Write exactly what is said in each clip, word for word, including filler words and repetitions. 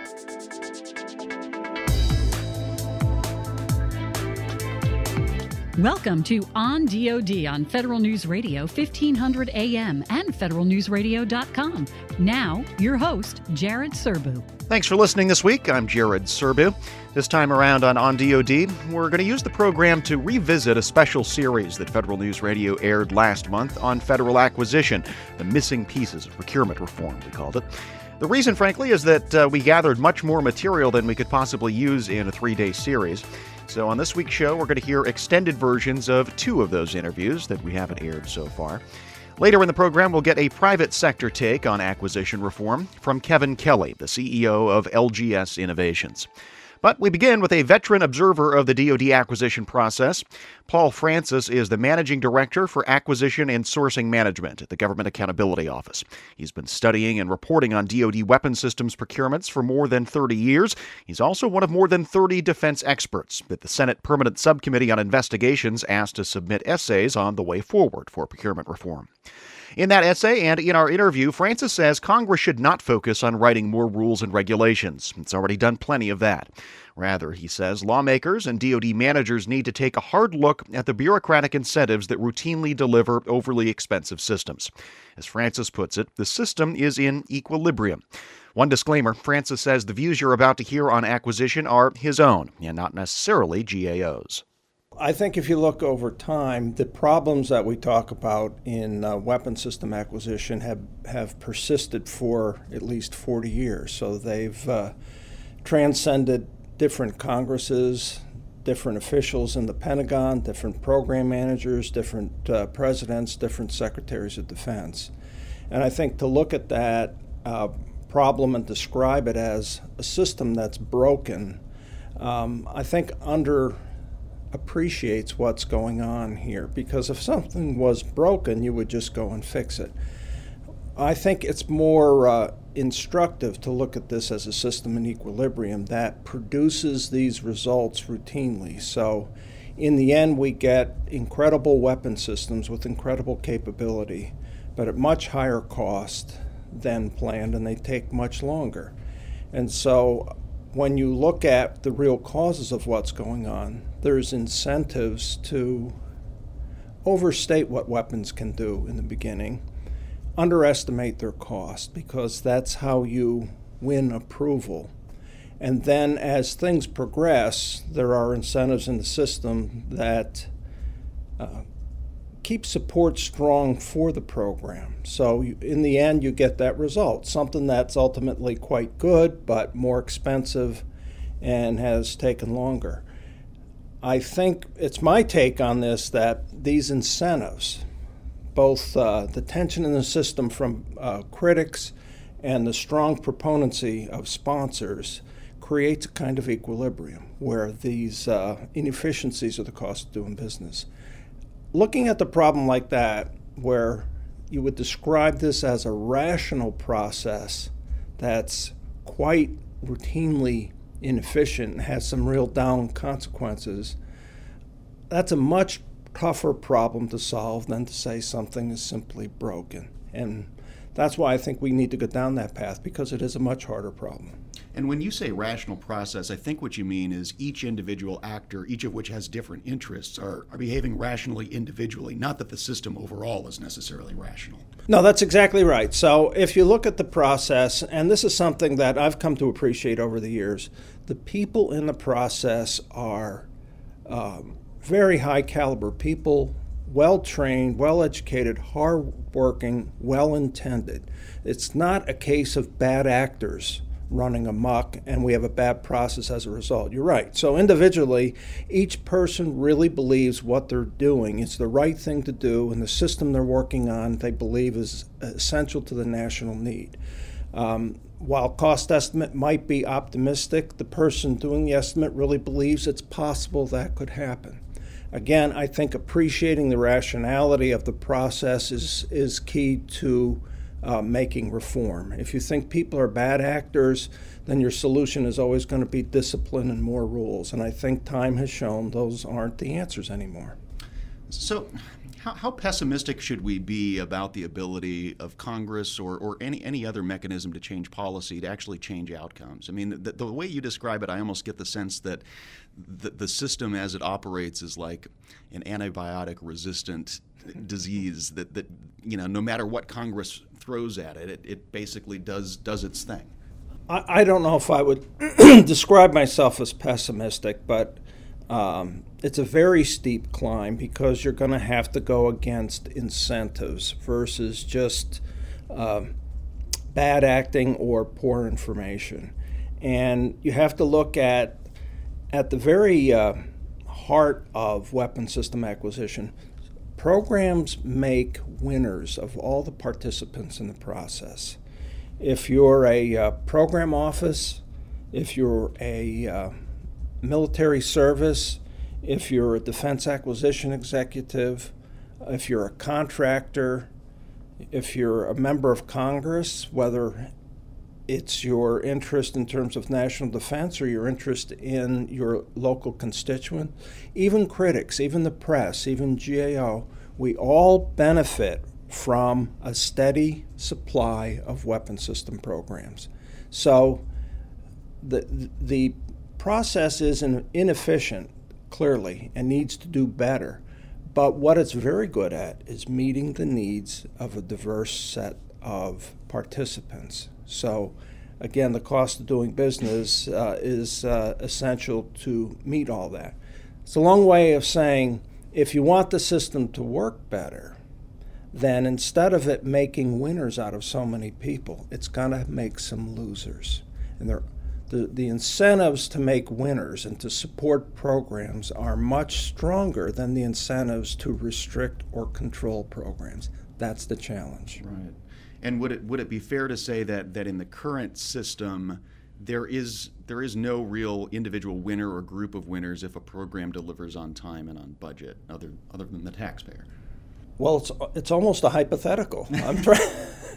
Welcome to On D O D on Federal News Radio fifteen hundred A M and federal news radio dot com. Now, your host, Jared Serbu. Thanks for listening this week. I'm Jared Serbu. This time around on On D O D, we're going to use the program to revisit a special series that Federal News Radio aired last month on federal acquisition, the missing pieces of procurement reform, we called it. The reason, frankly, is that uh, we gathered much more material than we could possibly use in a three-day series. So on this week's show, we're going to hear extended versions of two of those interviews that we haven't aired so far. Later in the program, we'll get a private sector take on acquisition reform from Kevin Kelly, the C E O of L G S Innovations. But we begin with a veteran observer of the D O D acquisition process. Paul Francis is the Managing Director for Acquisition and Sourcing Management at the Government Accountability Office. He's been studying and reporting on D O D weapon systems procurements for more than thirty years. He's also one of more than thirty defense experts that the Senate Permanent Subcommittee on Investigations asked to submit essays on the way forward for procurement reform. In that essay and in our interview, Francis says Congress should not focus on writing more rules and regulations. It's already done plenty of that. Rather, he says, lawmakers and D O D managers need to take a hard look at the bureaucratic incentives that routinely deliver overly expensive systems. As Francis puts it, the system is in equilibrium. One disclaimer, Francis says the views you're about to hear on acquisition are his own and not necessarily G A O's. I think if you look over time, the problems that we talk about in uh, weapon system acquisition have, have persisted for at least forty years. So they've uh, transcended different Congresses, different officials in the Pentagon, different program managers, different uh, presidents, different secretaries of defense. And I think to look at that uh, problem and describe it as a system that's broken, um, I think under appreciates what's going on here, because if something was broken, you would just go and fix it. I think it's more uh, instructive to look at this as a system in equilibrium that produces these results routinely. So in the end, we get incredible weapon systems with incredible capability, but at much higher cost than planned, and they take much longer. And so when you look at the real causes of what's going on, there's incentives to overstate what weapons can do in the beginning, underestimate their cost, because that's how you win approval. And then as things progress, there are incentives in the system that uh, keep support strong for the program. So you, in the end, you get that result, something that's ultimately quite good, but more expensive and has taken longer. I think it's my take on this that these incentives, both uh, the tension in the system from uh, critics and the strong proponency of sponsors, creates a kind of equilibrium where these uh, inefficiencies are the cost of doing business. Looking at the problem like that, where you would describe this as a rational process that's quite routinely inefficient and has some real down consequences, that's a much tougher problem to solve than to say something is simply broken. And that's why I think we need to go down that path, because it is a much harder problem. And when you say rational process, I think what you mean is each individual actor, each of which has different interests, are, are behaving rationally individually, not that the system overall is necessarily rational. No, that's exactly right. So if you look at the process, and this is something that I've come to appreciate over the years, the people in the process are um, very high caliber people, well-trained, well-educated, hard-working, well-intended. It's not a case of bad actors running amok, and we have a bad process as a result. You're right. So individually, each person really believes what they're doing is the right thing to do, and the system they're working on they believe is essential to the national need. Um, while cost estimate might be optimistic, the person doing the estimate really believes it's possible that could happen. Again, I think appreciating the rationality of the process is, is key to Uh, making reform. If you think people are bad actors, then your solution is always going to be discipline and more rules. And I think time has shown those aren't the answers anymore. So How, how pessimistic should we be about the ability of Congress or, or any, any other mechanism to change policy to actually change outcomes? I mean, the, the way you describe it, I almost get the sense that the, the system as it operates is like an antibiotic-resistant disease that, that, you know, no matter what Congress throws at it, it, it basically does does its thing. I, I don't know if I would describe myself as pessimistic, but um, it's a very steep climb because you're going to have to go against incentives versus just uh, bad acting or poor information. And you have to look at, at the very uh, heart of weapon system acquisition. Programs make winners of all the participants in the process. If you're a uh, program office, if you're a uh, military service, if you're a defense acquisition executive, if you're a contractor, if you're a member of Congress, whether it's your interest in terms of national defense or your interest in your local constituent, even critics, even the press, even G A O, we all benefit from a steady supply of weapon system programs. So the the process is inefficient, clearly, and needs to do better. But what it's very good at is meeting the needs of a diverse set of participants. So again, the cost of doing business uh, is uh, essential to meet all that. It's a long way of saying, if you want the system to work better, then instead of it making winners out of so many people, it's going to make some losers. And there, the, the incentives to make winners and to support programs are much stronger than the incentives to restrict or control programs. That's the challenge. Right. And would it would it be fair to say that, that in the current system, there is there is no real individual winner or group of winners if a program delivers on time and on budget, other other than the taxpayer? Well, it's it's almost a hypothetical. I'm trying.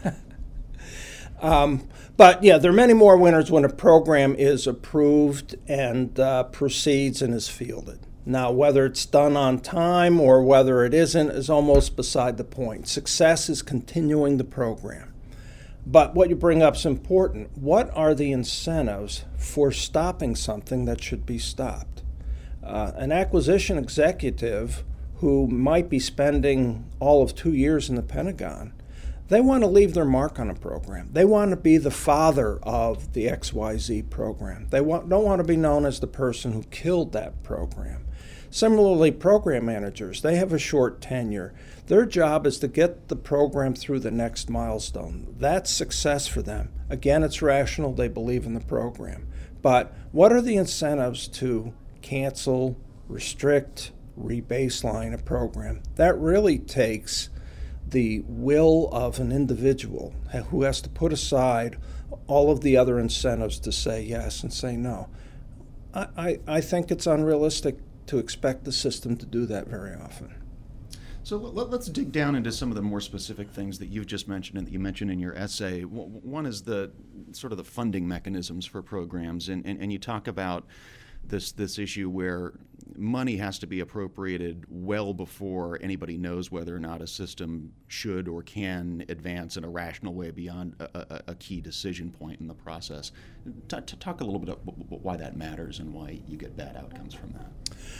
um, but yeah, there are many more winners when a program is approved and uh, proceeds and is fielded. Now, whether it's done on time or whether it isn't is almost beside the point. Success is continuing the program. But what you bring up is important. What are the incentives for stopping something that should be stopped? Uh, an acquisition executive who might be spending all of two years in the Pentagon, they want to leave their mark on a program. They want to be the father of the X Y Z program. They want, don't want to be known as the person who killed that program. Similarly, program managers, they have a short tenure. Their job is to get the program through the next milestone. That's success for them. Again, it's rational. They believe in the program. But what are the incentives to cancel, restrict, re-baseline a program? That really takes the will of an individual who has to put aside all of the other incentives to say yes and say no. I, I, I think it's unrealistic to expect the system to do that very often. So let, let's dig down into some of the more specific things that you've just mentioned and that you mentioned in your essay. One is the sort of the funding mechanisms for programs, and, and, and you talk about this this issue where money has to be appropriated well before anybody knows whether or not a system should or can advance in a rational way beyond a, a, a key decision point in the process. T- t- talk a little bit about why that matters and why you get bad outcomes from that.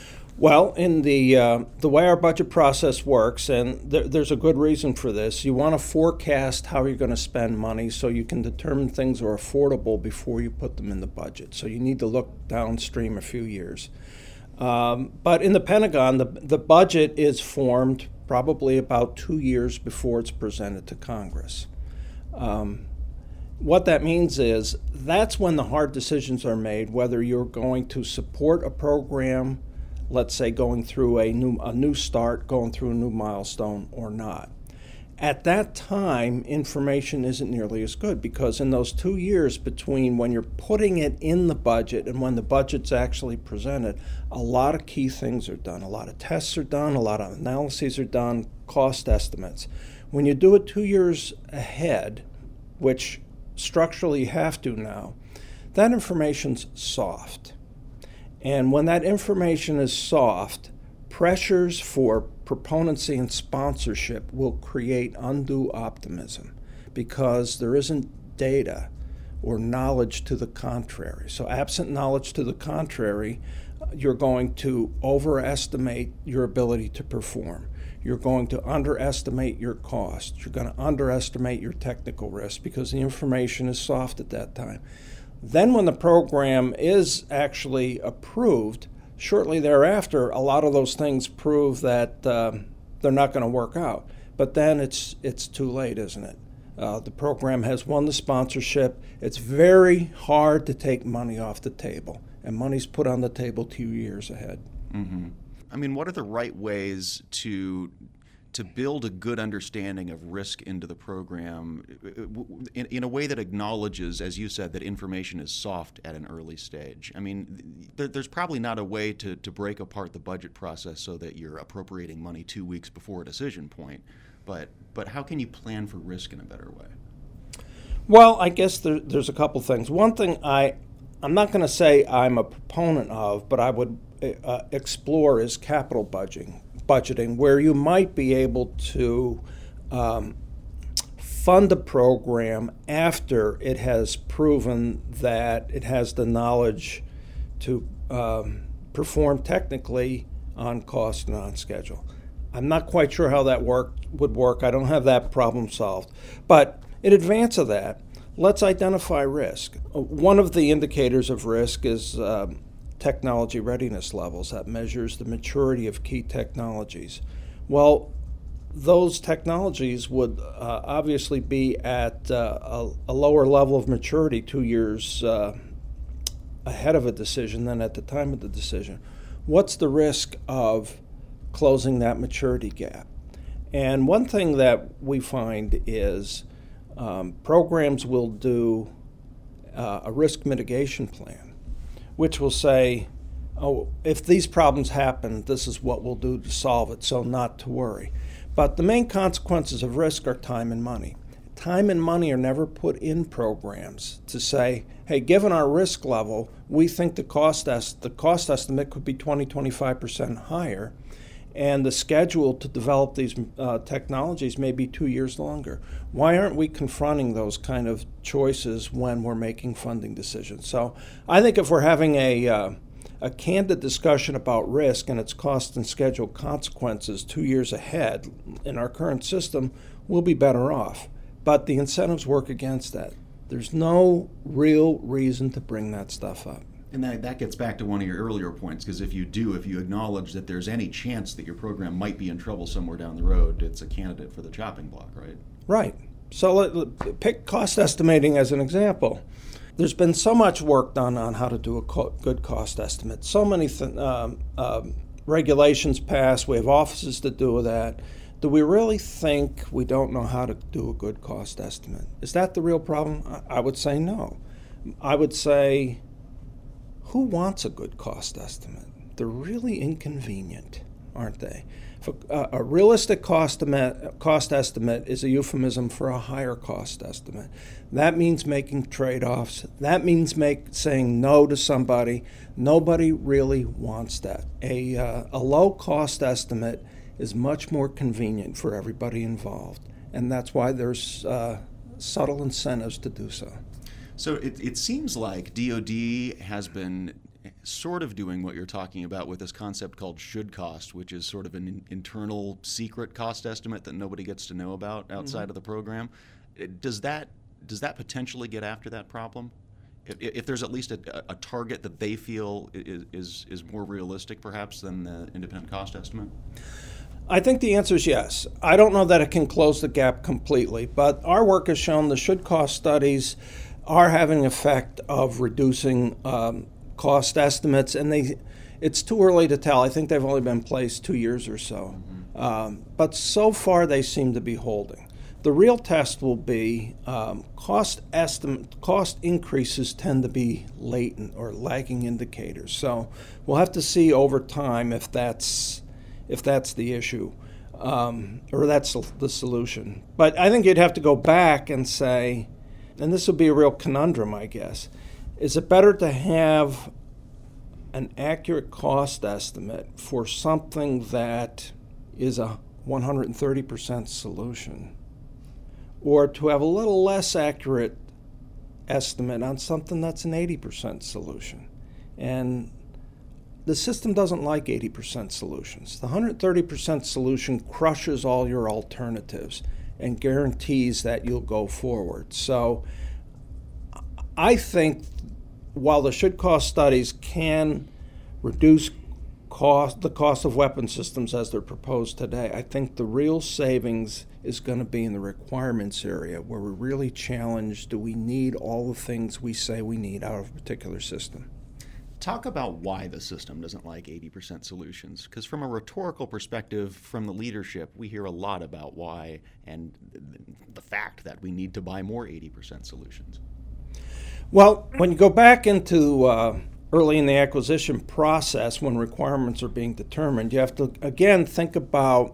Well, in the uh, the way our budget process works, and th- there's a good reason for this, you want to forecast how you're going to spend money so you can determine things are affordable before you put them in the budget. So you need to look downstream a few years. Um, but in the Pentagon, the, the budget is formed probably about two years before it's presented to Congress. Um, what that means is that's when the hard decisions are made, whether you're going to support a program, let's say going through a new a new start, going through a new milestone or not. At that time, information isn't nearly as good because in those two years between when you're putting it in the budget and when the budget's actually presented, a lot of key things are done. A lot of tests are done, a lot of analyses are done, cost estimates. When you do it two years ahead, which structurally you have to now, that information's soft. And when that information is soft, pressures for proponency and sponsorship will create undue optimism because there isn't data or knowledge to the contrary. So absent knowledge to the contrary, you're going to overestimate your ability to perform. You're going to underestimate your cost. You're going to underestimate your technical risk because the information is soft at that time. Then when the program is actually approved, shortly thereafter, a lot of those things prove that um, they're not going to work out. But then it's it's too late, isn't it? Uh, the program has won the sponsorship. It's very hard to take money off the table, and money's put on the table two years ahead. Mm-hmm. I mean, what are the right ways to to build a good understanding of risk into the program in, in a way that acknowledges, as you said, that information is soft at an early stage? I mean, there, there's probably not a way to, to break apart the budget process so that you're appropriating money two weeks before a decision point, but but how can you plan for risk in a better way? Well, I guess there, there's a couple things. One thing I, I'm not going to say I'm a proponent of, but I would uh, explore is capital budgeting. budgeting, where you might be able to um, fund a program after it has proven that it has the knowledge to um, perform technically on cost and on schedule. I'm not quite sure how that work would work. I don't have that problem solved. But in advance of that, let's identify risk. One of the indicators of risk is um, technology readiness levels. That measures the maturity of key technologies. Well, those technologies would uh, obviously be at uh, a, a lower level of maturity two years uh, ahead of a decision than at the time of the decision. What's the risk of closing that maturity gap? And one thing that we find is um, programs will do uh, a risk mitigation plan, which will say, oh, if these problems happen, this is what we'll do to solve it, so not to worry. But the main consequences of risk are time and money. Time and money are never put in programs to say, hey, given our risk level, we think the cost, est- the cost estimate could be twenty, twenty-five percent higher, and the schedule to develop these uh, technologies may be two years longer. Why aren't we confronting those kind of choices when we're making funding decisions? So I think if we're having a, uh, a candid discussion about risk and its cost and schedule consequences two years ahead in our current system, we'll be better off. But the incentives work against that. There's no real reason to bring that stuff up. And that, that gets back to one of your earlier points, because if you do, if you acknowledge that there's any chance that your program might be in trouble somewhere down the road, it's a candidate for the chopping block, right? Right. So let, let, pick cost estimating as an example. There's been so much work done on how to do a co- good cost estimate. So many th- um, um, regulations passed. We have offices that do that. Do we really think we don't know how to do a good cost estimate? Is that the real problem? I, I would say no. I would say, who wants a good cost estimate? They're really inconvenient, aren't they? For, uh, a realistic cost, em- cost estimate is a euphemism for a higher cost estimate. That means making trade-offs. That means make, saying no to somebody. Nobody really wants that. A, uh, a low cost estimate is much more convenient for everybody involved, and that's why there's uh, subtle incentives to do so. So it, it seems like D O D has been sort of doing what you're talking about with this concept called should cost, which is sort of an in, internal secret cost estimate that nobody gets to know about outside mm-hmm. of the program. Does that does that potentially get after that problem? If, if there's at least a, a target that they feel is, is is more realistic, perhaps, than the independent cost estimate? I think the answer is yes. I don't know that it can close the gap completely, but our work has shown the should cost studies are having an effect of reducing um, cost estimates, and they it's too early to tell. I think they've only been placed two years or so. Mm-hmm. Um, but so far they seem to be holding. The real test will be um, cost estimate, cost increases tend to be latent or lagging indicators. So we'll have to see over time if that's if that's the issue, um, or that's the solution. But I think you'd have to go back and say, and this would be a real conundrum, I guess, is it better to have an accurate cost estimate for something that is a one hundred thirty percent solution, or to have a little less accurate estimate on something that's an eighty percent solution. And the system doesn't like eighty percent solutions. The one hundred thirty percent solution crushes all your alternatives and guarantees that you'll go forward. So I think while the should cost studies can reduce cost, the cost of weapon systems as they're proposed today, I think the real savings is going to be in the requirements area, where we really challenge, do we need all the things we say we need out of a particular system? Talk about why the system doesn't like eighty percent solutions, because from a rhetorical perspective, from the leadership, we hear a lot about why and the fact that we need to buy more eighty percent solutions. Well, when you go back into uh, early in the acquisition process, when requirements are being determined, you have to, again, think about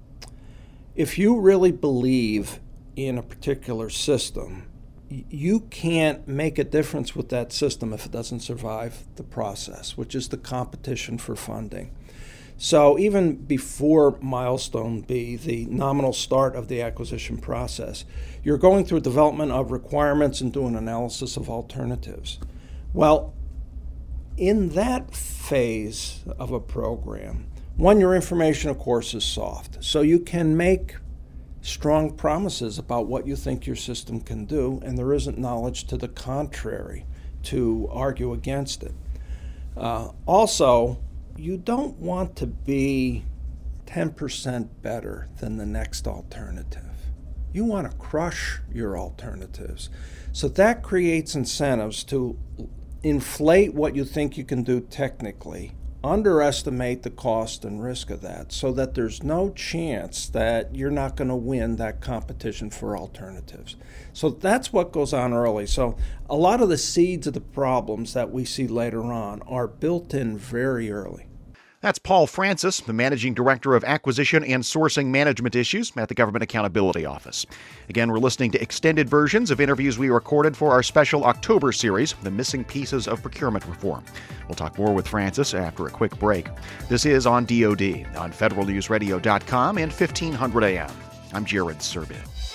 if you really believe in a particular system, you can't make a difference with that system if it doesn't survive the process, which is the competition for funding. So even before Milestone B, the nominal start of the acquisition process, you're going through development of requirements and doing analysis of alternatives. Well, in that phase of a program, one, your information, of course, is soft. So you can make strong promises about what you think your system can do, and there isn't knowledge to the contrary to argue against it. Uh, also, you don't want to be ten percent better than the next alternative. You want to crush your alternatives. So that creates incentives to inflate what you think you can do technically, underestimate the cost and risk of that, so that there's no chance that you're not going to win that competition for alternatives. So that's what goes on early. So a lot of the seeds of the problems that we see later on are built in very early. That's Paul Francis, the Managing Director of Acquisition and Sourcing Management Issues at the Government Accountability Office. Again, we're listening to extended versions of interviews we recorded for our special October series, The Missing Pieces of Procurement Reform. We'll talk more with Francis after a quick break. This is On D O D on federal news radio dot com and fifteen hundred A M. I'm Jared Serbia.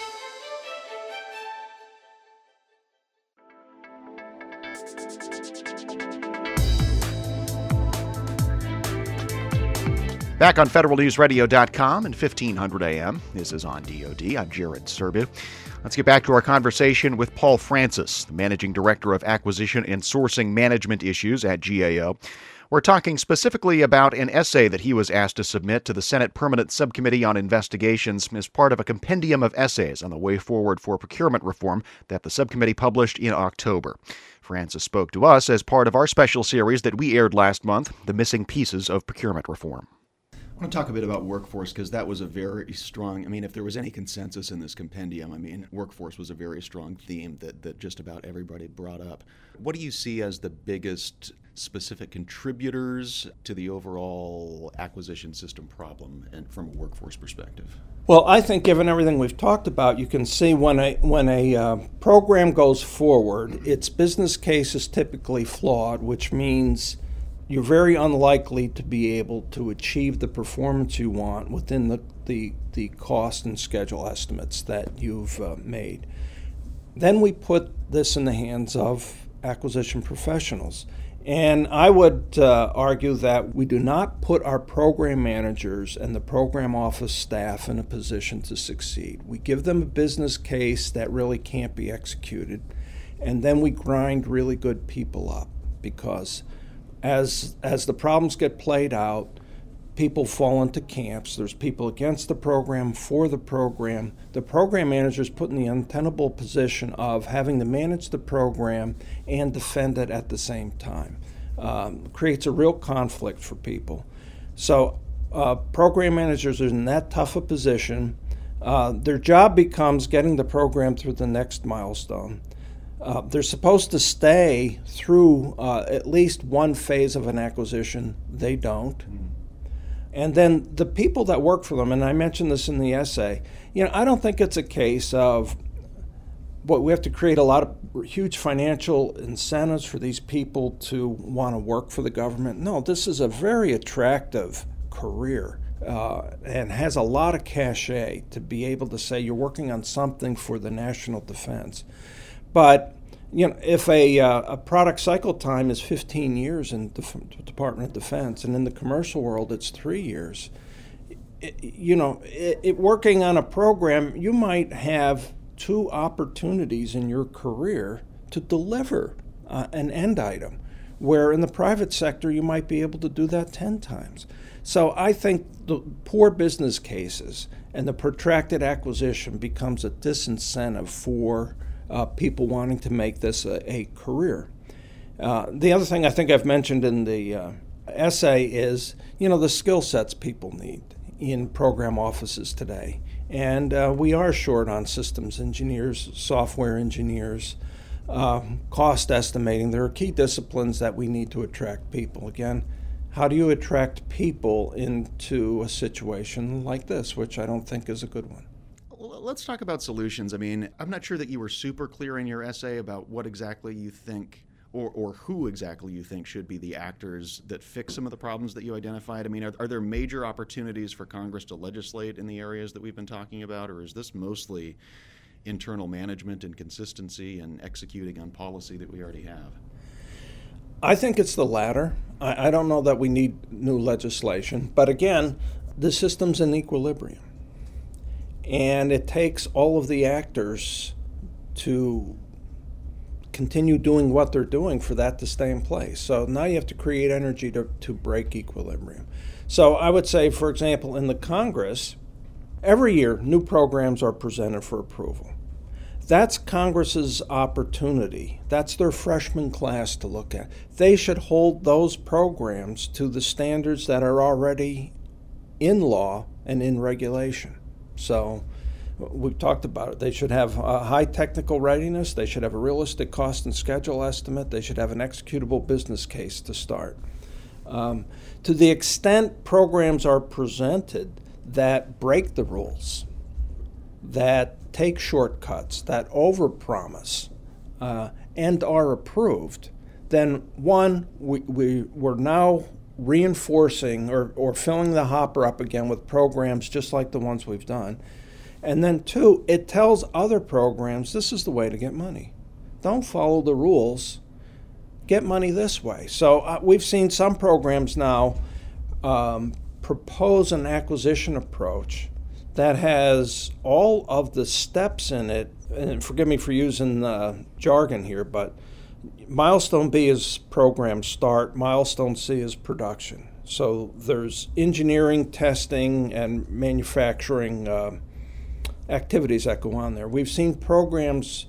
Back on federal news radio dot com and fifteen hundred A M. This is On D O D. I'm Jared Serbia. Let's get back to our conversation with Paul Francis, the Managing Director of Acquisition and Sourcing Management Issues at G A O. We're talking specifically about an essay that he was asked to submit to the Senate Permanent Subcommittee on Investigations as part of a compendium of essays on the way forward for procurement reform that the subcommittee published in October. Francis spoke to us as part of our special series that we aired last month, The Missing Pieces of Procurement Reform. I want to talk a bit about workforce, because that was a very strong, I mean, if there was any consensus in this compendium, I mean, workforce was a very strong theme that, that just about everybody brought up. What do you see as the biggest specific contributors to the overall acquisition system problem and from a workforce perspective? Well, I think given everything we've talked about, you can see when a when a uh, program goes forward, its business case is typically flawed, which means you're very unlikely to be able to achieve the performance you want within the, the, the cost and schedule estimates that you've uh, made. Then we put this in the hands of acquisition professionals. And I would uh, argue that we do not put our program managers and the program office staff in a position to succeed. We give them a business case that really can't be executed, and then we grind really good people up, because As as the problems get played out, people fall into camps. There's people against the program, for the program. The program manager is put in the untenable position of having to manage the program and defend it at the same time. Um, creates a real conflict for people. So uh, program managers are in that tough a position. Uh, their job becomes getting the program through the next milestone. Uh, they're supposed to stay through uh, at least one phase of an acquisition. They don't. Mm-hmm. And then the people that work for them, and I mentioned this in the essay, you know, I don't think it's a case of, boy, we have to create a lot of huge financial incentives for these people to want to work for the government. No, this is a very attractive career uh, and has a lot of cachet to be able to say you're working on something for the national defense. But you know, if a, uh, a product cycle time is fifteen years in the Def- Department of Defense, and in the commercial world it's three years, it, you know, it, it, working on a program, you might have two opportunities in your career to deliver uh, an end item, where in the private sector you might be able to do that ten times. So I think the poor business cases and the protracted acquisition becomes a disincentive for uh, people wanting to make this a, a career. Uh, the other thing I think I've mentioned in the uh, essay is, you know, the skill sets people need in program offices today. And uh, we are short on systems engineers, software engineers, uh, cost estimating. There are key disciplines that we need to attract people. Again, how do you attract people into a situation like this, which I don't think is a good one? Let's talk about solutions. I mean, I'm not sure that you were super clear in your essay about what exactly you think or, or who exactly you think should be the actors that fix some of the problems that you identified. I mean, are, are there major opportunities for Congress to legislate in the areas that we've been talking about, or is this mostly internal management and consistency and executing on policy that we already have? I think it's the latter. I, I don't know that we need new legislation, but again, the system's in equilibrium. And it takes all of the actors to continue doing what they're doing for that to stay in place. So now you have to create energy to, to break equilibrium. So I would say, for example, in the Congress, every year new programs are presented for approval. That's Congress's opportunity. That's their freshman class to look at. They should hold those programs to the standards that are already in law and in regulation. So we've talked about it. They should have a high technical readiness. They should have a realistic cost and schedule estimate. They should have an executable business case to start. Um, to the extent programs are presented that break the rules, that take shortcuts, that overpromise, uh, and are approved, then one, we, we, we're now reinforcing or, or filling the hopper up again with programs just like the ones we've done. And then two, it tells other programs this is the way to get money. Don't follow the rules. Get money this way. So uh, we've seen some programs now um, propose an acquisition approach that has all of the steps in it, and forgive me for using uh, jargon here, but milestone B is program start, milestone C is production. So there's engineering, testing, and manufacturing uh, activities that go on there. We've seen programs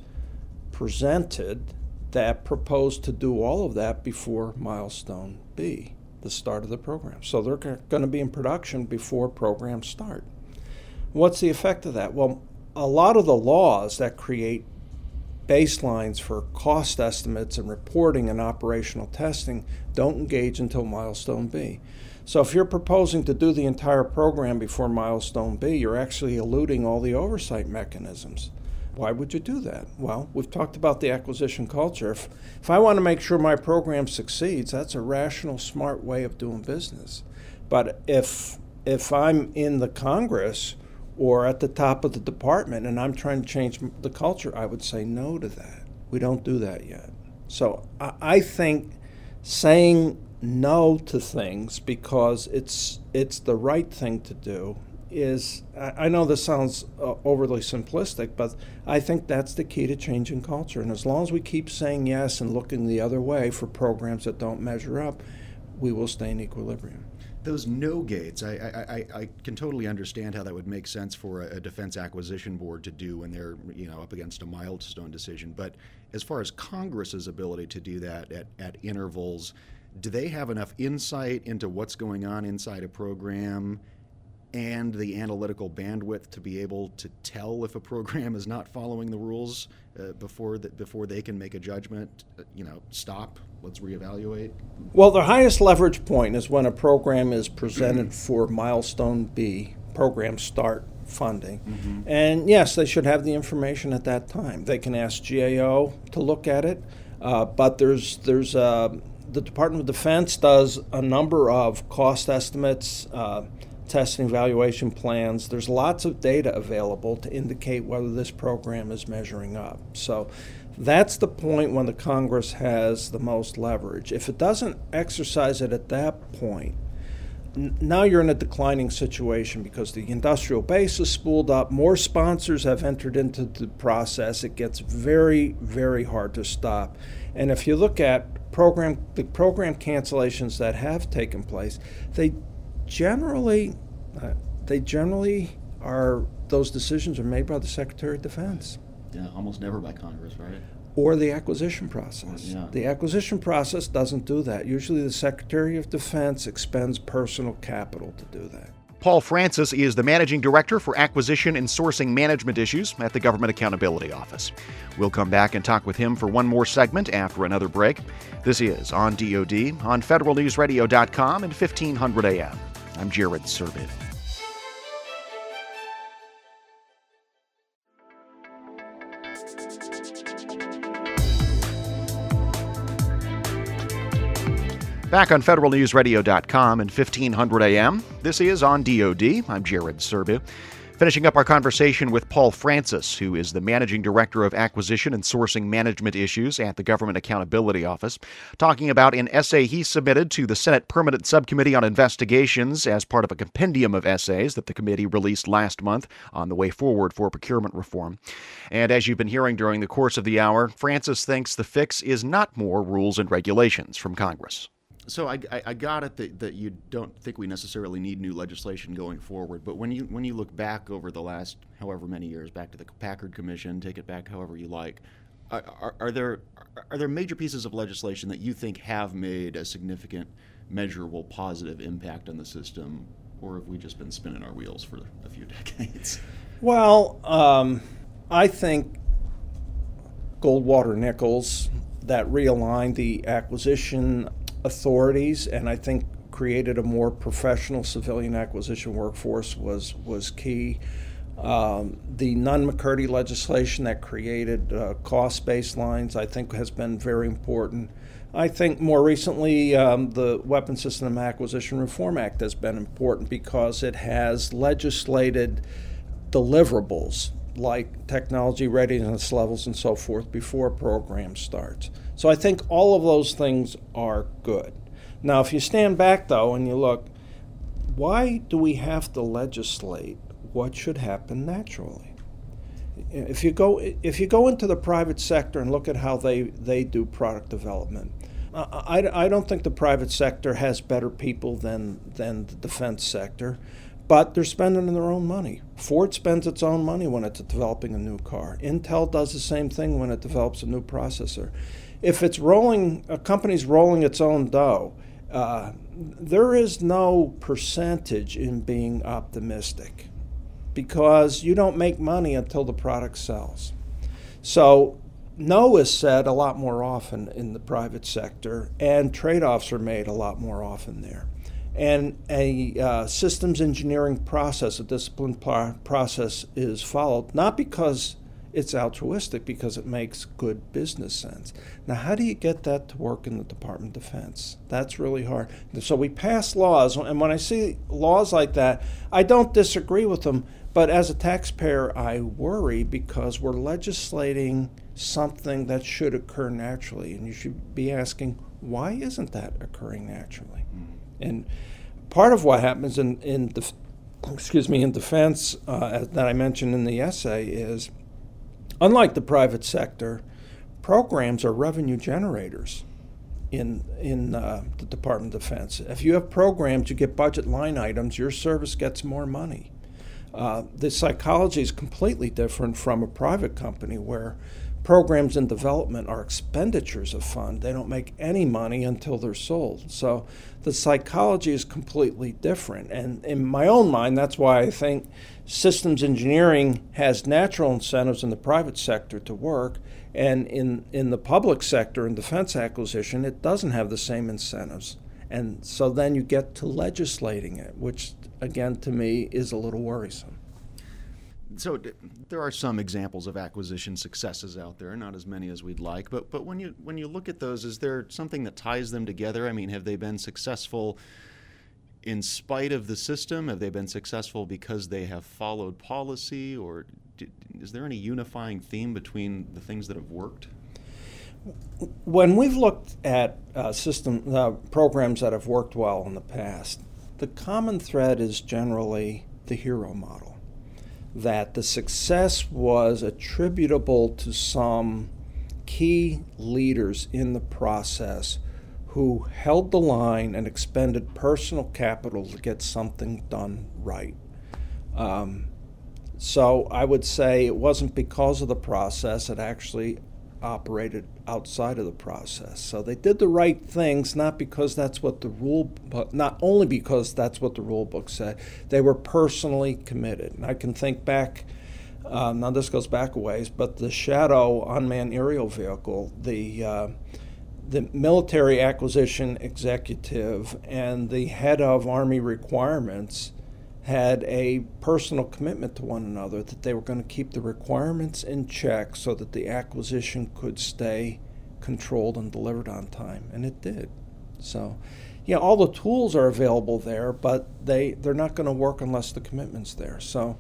presented that propose to do all of that before milestone B, the start of the program. So they're going to be in production before programs start. What's the effect of that? Well, a lot of the laws that create baselines for cost estimates and reporting and operational testing don't engage until milestone B. So if you're proposing to do the entire program before milestone B, you're actually eluding all the oversight mechanisms. Why would you do that? Well, we've talked about the acquisition culture. If, if I want to make sure my program succeeds, that's a rational, smart way of doing business. But if if I'm in the Congress or at the top of the department and I'm trying to change the culture, I would say no to that. We don't do that yet. So I, I think saying no to things because it's it's the right thing to do is, I, I know this sounds uh, overly simplistic, but I think that's the key to changing culture. And as long as we keep saying yes and looking the other way for programs that don't measure up, we will stay in equilibrium. Those no gates, I, I, I, I can totally understand how that would make sense for a, a defense acquisition board to do when they're, you know, up against a milestone decision. But as far as Congress's ability to do that at, at intervals, do they have enough insight into what's going on inside a program and the analytical bandwidth to be able to tell if a program is not following the rules uh, before the, before they can make a judgment, uh, you know, stop, let's reevaluate? Well, the highest leverage point is when a program is presented for milestone B, program start funding. Mm-hmm. And yes, they should have the information at that time. They can ask G A O to look at it, uh, but there's there's uh, the Department of Defense does a number of cost estimates, uh, testing evaluation plans. There's lots of data available to indicate whether this program is measuring up. So that's the point when the Congress has the most leverage. If it doesn't exercise it at that point, n- now you're in a declining situation because the industrial base is spooled up, more sponsors have entered into the process. It gets very, very hard to stop. And if you look at program the program cancellations that have taken place, they generally uh, they generally are those decisions are made by the Secretary of Defense. Yeah, almost never by Congress, right? Or the acquisition process. Yeah. The acquisition process doesn't do that. Usually the Secretary of Defense expends personal capital to do that. Paul Francis is the Managing Director for Acquisition and Sourcing Management Issues at the Government Accountability Office. We'll come back and talk with him for one more segment after another break. This is On D O D on federal news radio dot com and fifteen hundred A M. I'm Jared Serbiv. Back on federal news radio dot com and fifteen hundred A M. This is On D O D. I'm Jared Serbiv. Finishing up our conversation with Paul Francis, who is the Managing Director of Acquisition and Sourcing Management Issues at the Government Accountability Office, talking about an essay he submitted to the Senate Permanent Subcommittee on Investigations as part of a compendium of essays that the committee released last month on the way forward for procurement reform. And as you've been hearing during the course of the hour, Francis thinks the fix is not more rules and regulations from Congress. So I, I, I got it that, that you don't think we necessarily need new legislation going forward, but when you when you look back over the last however many years, back to the Packard Commission, take it back however you like, are, are, are there are there major pieces of legislation that you think have made a significant, measurable, positive impact on the system, or have we just been spinning our wheels for a few decades? Well, um, I think Goldwater-Nichols, that realigned the acquisition authorities and I think created a more professional civilian acquisition workforce was was key. Um, the Nunn-McCurdy legislation that created uh, cost baselines I think has been very important. I think more recently um, the Weapons System Acquisition Reform Act has been important because it has legislated deliverables like technology readiness levels and so forth before a program starts. So I think all of those things are good. Now, if you stand back, though, and you look, why do we have to legislate what should happen naturally? If you go if you go into the private sector and look at how they, they do product development, I, I don't think the private sector has better people than than the defense sector. But they're spending their own money. Ford spends its own money when it's developing a new car. Intel does the same thing when it develops a new processor. If it's rolling, a company's rolling its own dough, uh, there is no percentage in being optimistic because you don't make money until the product sells. So no is said a lot more often in the private sector, and trade-offs are made a lot more often there. And a uh, systems engineering process, a disciplined pl- process is followed, not because it's altruistic, because it makes good business sense. Now, how do you get that to work in the Department of Defense? That's really hard. So we pass laws, and when I see laws like that, I don't disagree with them, but as a taxpayer, I worry because we're legislating something that should occur naturally, and you should be asking, why isn't that occurring naturally? And part of what happens in, in def- excuse me, in defense uh, that I mentioned in the essay is, unlike the private sector, programs are revenue generators in in uh, the Department of Defense. If you have programs, you get budget line items, your service gets more money. Uh, the psychology is completely different from a private company where programs in development are expenditures of fund. They don't make any money until they're sold. So the psychology is completely different. And in my own mind, that's why I think systems engineering has natural incentives in the private sector to work. And in, in the public sector, in defense acquisition, it doesn't have the same incentives. And so then you get to legislating it, which, again, to me, is a little worrisome. So there are some examples of acquisition successes out there, not as many as we'd like. But but when you when you look at those, is there something that ties them together? I mean, have they been successful in spite of the system? Have they been successful because they have followed policy, or did, is there any unifying theme between the things that have worked? When we've looked at uh, system uh, programs that have worked well in the past, the common thread is generally the HERO model, that the success was attributable to some key leaders in the process who held the line and expended personal capital to get something done right. Um, so I would say it wasn't because of the process, it actually operated outside of the process. So they did the right things, not because that's what the rule book, not only because that's what the rule book said, they were personally committed. And I can think back, uh, now this goes back a ways, but the Shadow unmanned aerial vehicle, the uh, the military acquisition executive and the head of Army requirements had a personal commitment to one another that they were going to keep the requirements in check so that the acquisition could stay controlled and delivered on time, and it did. So, yeah, all the tools are available there, but they, they're not going to work unless the commitment's there. So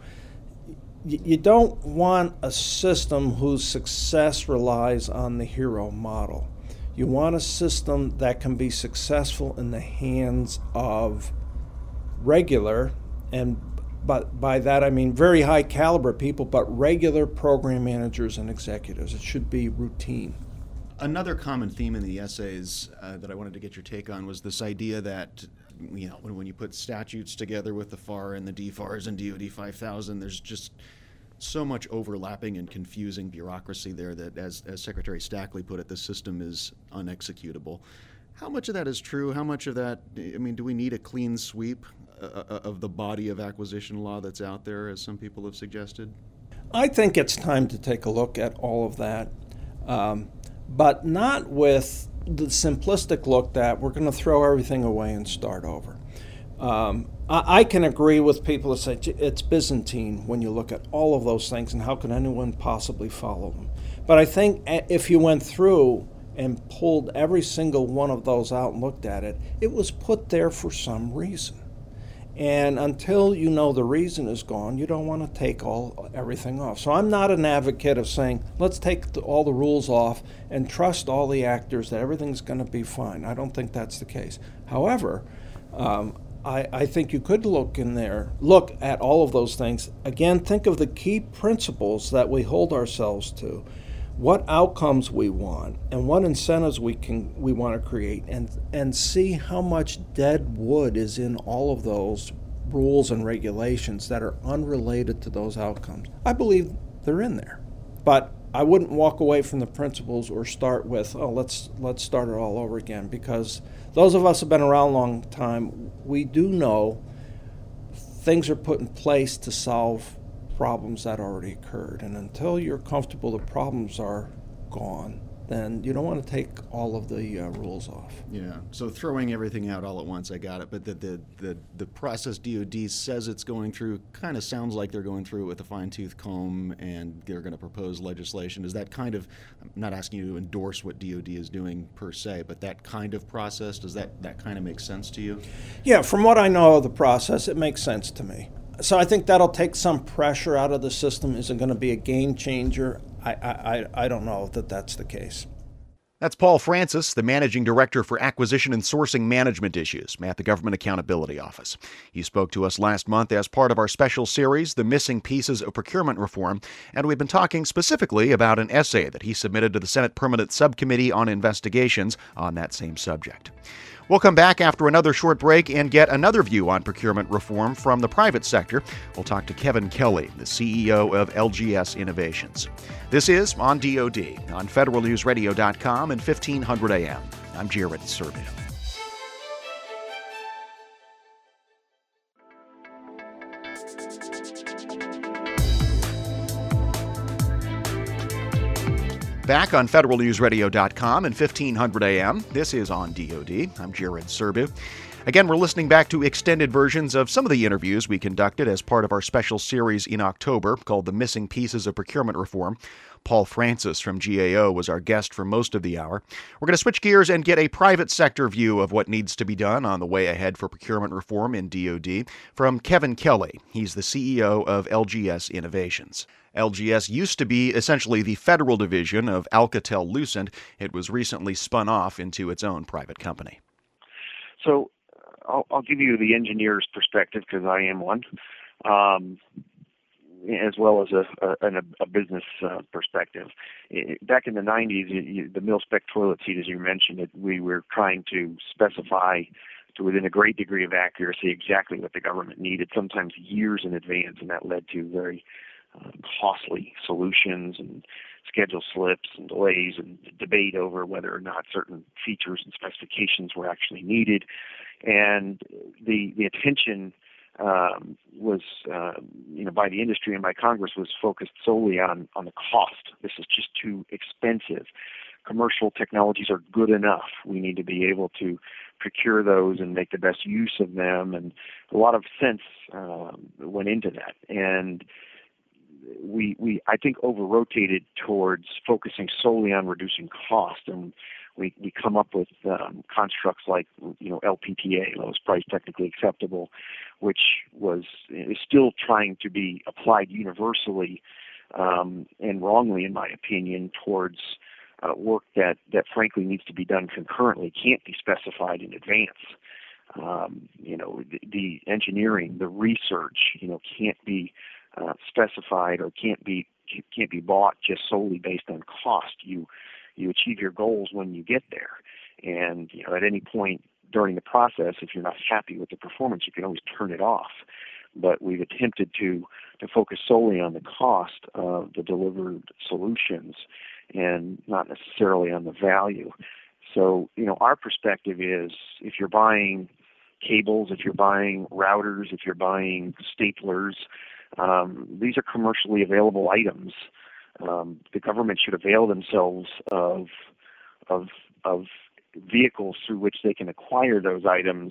y- you don't want a system whose success relies on the HERO model. You want a system that can be successful in the hands of regular, and but by that I mean very high caliber people, but regular program managers and executives. It should be routine. Another common theme in the essays uh, that I wanted to get your take on was this idea that, you know, when, when you put statutes together with the F A R and the D F A Rs and D O D five thousand, there's just so much overlapping and confusing bureaucracy there that, as, as Secretary Stackley put it, the system is unexecutable. How much of that is true? How much of that, I mean, do we need a clean sweep uh, of the body of acquisition law that's out there, as some people have suggested? I think it's time to take a look at all of that, um, but not with the simplistic look that we're going to throw everything away and start over. Um, I, I can agree with people that say it's Byzantine when you look at all of those things, and how can anyone possibly follow them? But I think if you went through and pulled every single one of those out and looked at it, it was put there for some reason. And until you know the reason is gone, you don't want to take all everything off. So I'm not an advocate of saying, let's take the, all the rules off and trust all the actors that everything's going to be fine. I don't think that's the case. However, um, I, I think you could look in there, look at all of those things. Again, think of the key principles that we hold ourselves to, what outcomes we want, and what incentives we can we want to create, and and see how much dead wood is in all of those rules and regulations that are unrelated to those outcomes. I believe they're in there, but I wouldn't walk away from the principles or start with, oh, let's let's start it all over again, because those of us who have been around a long time, we do know things are put in place to solve problems that already occurred. And until you're comfortable the problems are gone, then you don't want to take all of the uh, rules off. Yeah, so throwing everything out all at once, I got it. But the the, the, the process D O D says it's going through kind of sounds like they're going through it with a fine-tooth comb, and they're going to propose legislation. Is that kind of, I'm not asking you to endorse what D O D is doing per se, but that kind of process, does that, that kind of make sense to you? Yeah, from what I know of the process, it makes sense to me. So I think that'll take some pressure out of the system. Is it going to be a game changer? I, I, I don't know that that's the case. That's Paul Francis, the Managing Director for Acquisition and Sourcing Management Issues at the Government Accountability Office. He spoke to us last month as part of our special series, The Missing Pieces of Procurement Reform, and we've been talking specifically about an essay that he submitted to the Senate Permanent Subcommittee on Investigations on that same subject. We'll come back after another short break and get another view on procurement reform from the private sector. We'll talk to Kevin Kelly, the C E O of L G S Innovations. This is On D O D on Federal News Radio dot com and fifteen hundred A M. I'm Jared Serbia. Back on Federal News Radio dot com and fifteen hundred A M. This is On D O D. I'm Jared Serbu. Again, we're listening back to extended versions of some of the interviews we conducted as part of our special series in October called The Missing Pieces of Procurement Reform. Paul Francis from G A O was our guest for most of the hour. We're going to switch gears and get a private sector view of what needs to be done on the way ahead for procurement reform in D O D from Kevin Kelly. He's the C E O of L G S Innovations. L G S used to be essentially the federal division of Alcatel-Lucent. It was recently spun off into its own private company. So I'll, I'll give you the engineer's perspective because I am one, um, as well as a, a, a business uh, perspective. It, back in the nineties, you, you, the mil-spec toilet seat, as you mentioned, it, we were trying to specify to within a great degree of accuracy exactly what the government needed, sometimes years in advance, and that led to very uh, costly solutions and schedule slips and delays and debate over whether or not certain features and specifications were actually needed. And the the attention um, was, uh, you know, by the industry and by Congress was focused solely on, on the cost. This is just too expensive. Commercial technologies are good enough. We need to be able to procure those and make the best use of them. And a lot of sense um, went into that. And we, we, I think, over-rotated towards focusing solely on reducing cost. And we, we come up with um, constructs like, you know, L P T A, lowest price technically acceptable, which was is still trying to be applied universally um, and wrongly, in my opinion, towards uh, work that, that frankly needs to be done concurrently, can't be specified in advance. Um, you know, the, the engineering, the research, you know, can't be uh, specified or can't be can't be bought just solely based on cost. You you achieve your goals when you get there, and you know, at any point during the process, if you're not happy with the performance, you can always turn it off. But we've attempted to to focus solely on the cost of the delivered solutions and not necessarily on the value. So, you know, our perspective is if you're buying cables, if you're buying routers, if you're buying staplers, um, these are commercially available items. Um, the government should avail themselves of, of, of vehicles through which they can acquire those items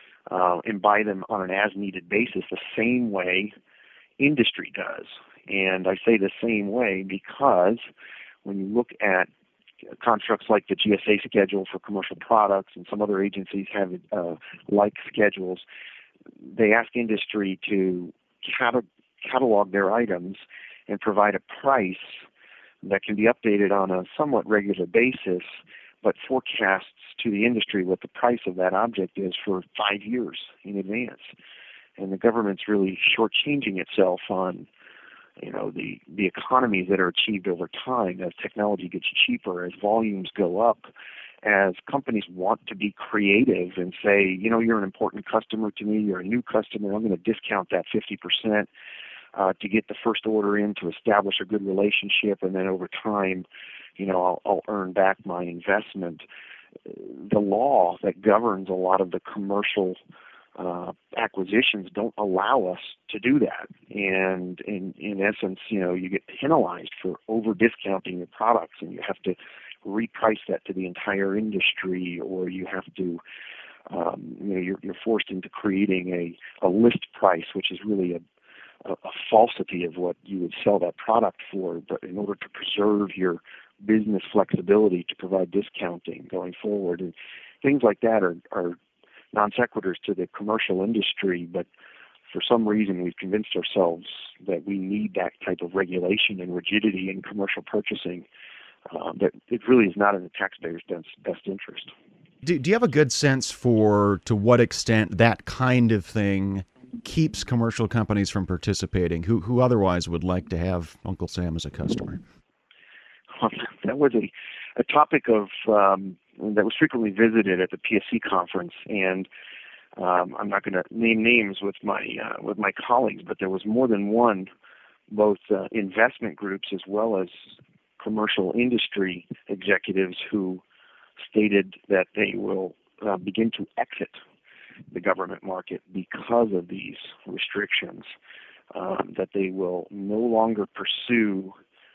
uh, and buy them on an as-needed basis the same way industry does. And I say the same way because when you look at constructs like the G S A schedule for commercial products, and some other agencies have uh, like schedules, they ask industry to cata- catalog their items and provide a price that can be updated on a somewhat regular basis, but forecasts to the industry what the price of that object is for five years in advance. And the government's really shortchanging itself on, you know, the, the economies that are achieved over time as technology gets cheaper, as volumes go up, as companies want to be creative and say, you know, you're an important customer to me, you're a new customer, I'm going to discount that fifty percent uh, to get the first order in to establish a good relationship, and then over time, you know, I'll, I'll earn back my investment. The law that governs a lot of the commercial Uh, acquisitions don't allow us to do that, and in in essence, you know, you get penalized for over discounting your products, and you have to reprice that to the entire industry, or you have to, um, you know, you're, you're forced into creating a, a list price, which is really a, a, a falsity of what you would sell that product for, but in order to preserve your business flexibility to provide discounting going forward, and things like that are are non sequiturs to the commercial industry, but for some reason we've convinced ourselves that we need that type of regulation and rigidity in commercial purchasing, uh, that it really is not in the taxpayer's best, best interest. Do, do you have a good sense for to what extent that kind of thing keeps commercial companies from participating, who who otherwise would like to have Uncle Sam as a customer? Well, that was a, a topic of um, that was frequently visited at the P S C conference, and um, I'm not going to name names with my uh, with my colleagues, but there was more than one, both uh, investment groups as well as commercial industry executives who stated that they will uh, begin to exit the government market because of these restrictions, um, that they will no longer pursue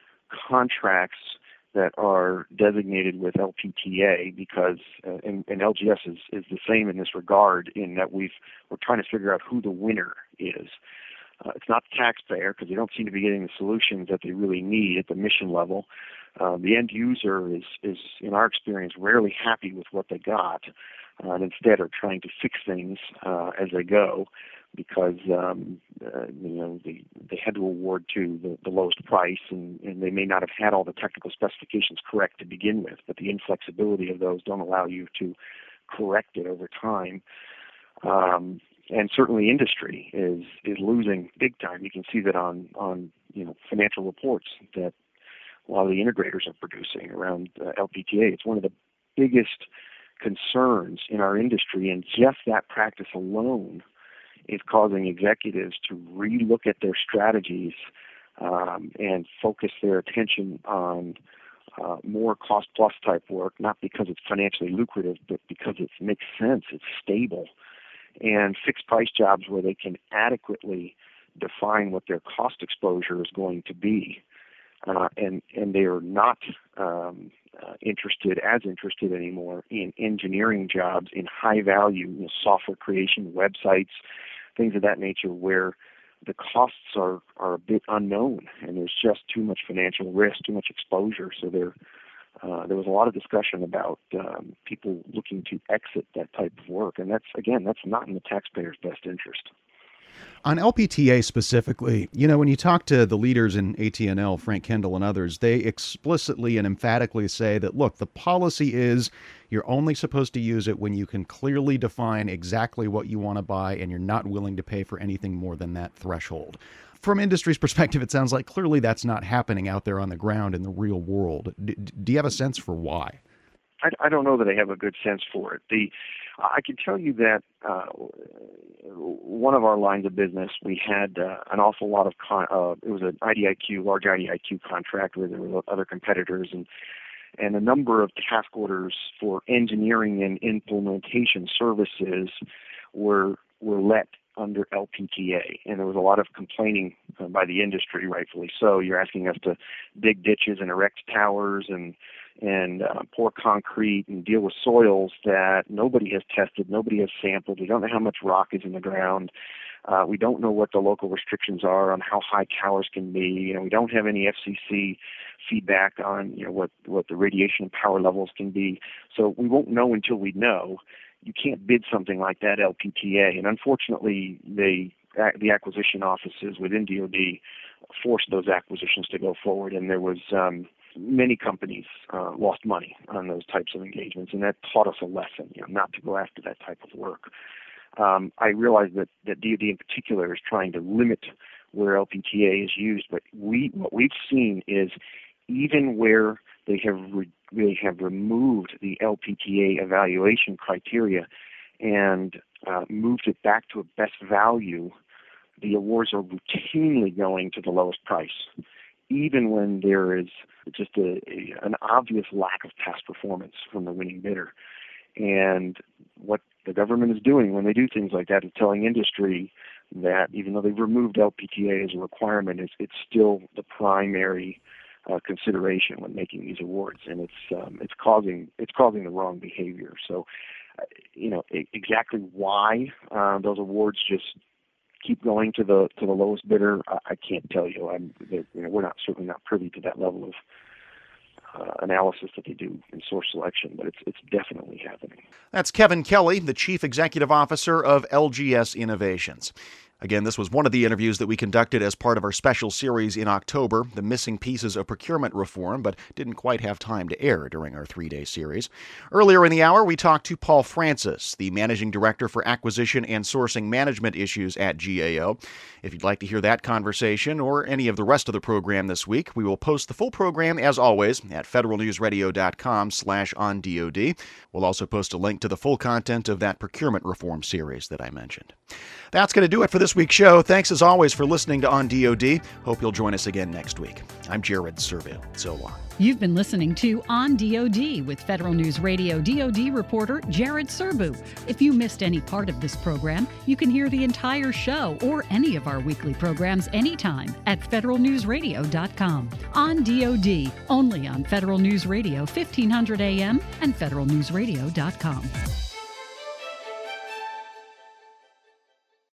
contracts that are designated with L P T A because, uh, and, and L G S is, is the same in this regard, in that we've, we're trying to figure out who the winner is. Uh, it's not the taxpayer, because they don't seem to be getting the solutions that they really need at the mission level. Uh, the end user is, is, in our experience, rarely happy with what they got, uh, and instead are trying to fix things uh, as they go, because um, uh, you know they, they had to award to the, the lowest price, and, and they may not have had all the technical specifications correct to begin with, but the inflexibility of those don't allow you to correct it over time. Um, and certainly industry is is losing big time. You can see that on, on you know financial reports that a lot of the integrators are producing around uh, L P T A. It's one of the biggest concerns in our industry, and just that practice alone is causing executives to relook at their strategies um, and focus their attention on uh, more cost-plus type work, not because it's financially lucrative, but because it makes sense, it's stable, and fixed-price jobs where they can adequately define what their cost exposure is going to be. Uh, and, and they are not um, uh, interested, as interested anymore in engineering jobs in high-value you know, software creation, websites, things of that nature, where the costs are, are a bit unknown, and there's just too much financial risk, too much exposure. So there, uh, there was a lot of discussion about um, people looking to exit that type of work, and that's, again, that's not in the taxpayer's best interest. On L P T A specifically, you know, when you talk to the leaders in A T and L, Frank Kendall and others, they explicitly and emphatically say that, look, the policy is you're only supposed to use it when you can clearly define exactly what you want to buy and you're not willing to pay for anything more than that threshold. From industry's perspective, it sounds like clearly that's not happening out there on the ground in the real world. D- do you have a sense for why? I, I don't know that I have a good sense for it. The I can tell you that uh, one of our lines of business, we had uh, an awful lot of, con- uh, it was an I D I Q, large I D I Q contract where there were other competitors, and and a number of task orders for engineering and implementation services were were let under L P T A, and there was a lot of complaining uh, by the industry, rightfully so. You're asking us to dig ditches and erect towers and and uh, pour concrete and deal with soils that nobody has tested, nobody has sampled. We don't know how much rock is in the ground. Uh, we don't know what the local restrictions are on how high towers can be. You know, we don't have any F C C feedback on you know what what the radiation and power levels can be. So we won't know until we know. You can't bid something like that L P T A, and unfortunately, they the acquisition offices within D O D forced those acquisitions to go forward, and there was um, many companies uh, lost money on those types of engagements, and that taught us a lesson, you know, not to go after that type of work. Um, I realize that, that D O D in particular is trying to limit where L P T A is used, but we what we've seen is even where they have re- they have removed the L P T A evaluation criteria and uh, moved it back to a best value, the awards are routinely going to the lowest price, even when there is just a, a, an obvious lack of past performance from the winning bidder. And what the government is doing when they do things like that is telling industry that even though they've removed L P T A as a requirement, it's, it's still the primary uh, consideration when making these awards, and it's um, it's causing it's causing the wrong behavior. So, uh, you know, I- exactly why uh, those awards just keep going to the to the lowest bidder, I, I can't tell you. I'm, you know, we're not certainly not privy to that level of uh, analysis that they do in source selection, but it's it's definitely happening. That's Kevin Kelly, the Chief Executive Officer of L G S Innovations. Again, this was one of the interviews that we conducted as part of our special series in October, The Missing Pieces of Procurement Reform, but didn't quite have time to air during our three-day series. Earlier in the hour, we talked to Paul Francis, the Managing Director for Acquisition and Sourcing Management Issues at G A O. If you'd like to hear that conversation or any of the rest of the program this week, we will post the full program, as always, at federalnewsradio.com slash on DOD. We'll also post a link to the full content of that procurement reform series that I mentioned. That's going to do it for this week's show. Thanks, as always, for listening to On D O D. Hope you'll join us again next week. I'm Jared Serville. So long. You've been listening to On D O D with Federal News Radio D O D reporter Jared Serbu. If you missed any part of this program, you can hear the entire show or any of our weekly programs anytime at federal news radio dot com. On D O D, only on Federal News Radio fifteen hundred A M and federal news radio dot com.